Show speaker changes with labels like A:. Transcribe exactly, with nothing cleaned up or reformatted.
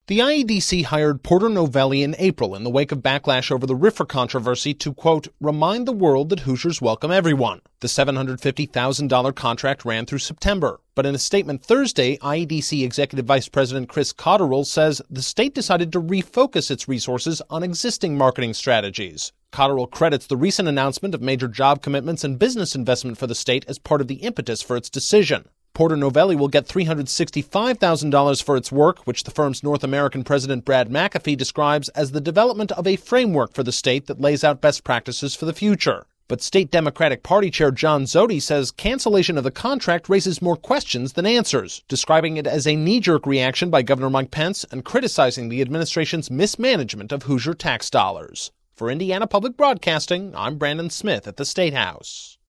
A: The I E D C hired Porter Novelli in April in the wake of backlash over the R F R A controversy to, quote, remind the world that Hoosiers welcome everyone. The seven hundred fifty thousand dollars contract ran through September. But in a statement Thursday, I E D C Executive Vice President Chris Cotterill says the state decided to refocus its resources on existing marketing strategies. Cotterill credits the recent announcement of major job commitments and business investment for the state as part of the impetus for its decision. Porter Novelli will get three hundred sixty-five thousand dollars for its work, which the firm's North American president Brad McAfee describes as the development of a framework for the state that lays out best practices for the future. But State Democratic Party Chair John Zodi says cancellation of the contract raises more questions than answers, describing it as a knee-jerk reaction by Governor Mike Pence and criticizing the administration's mismanagement of Hoosier tax dollars. For Indiana Public Broadcasting, I'm Brandon Smith at the State House.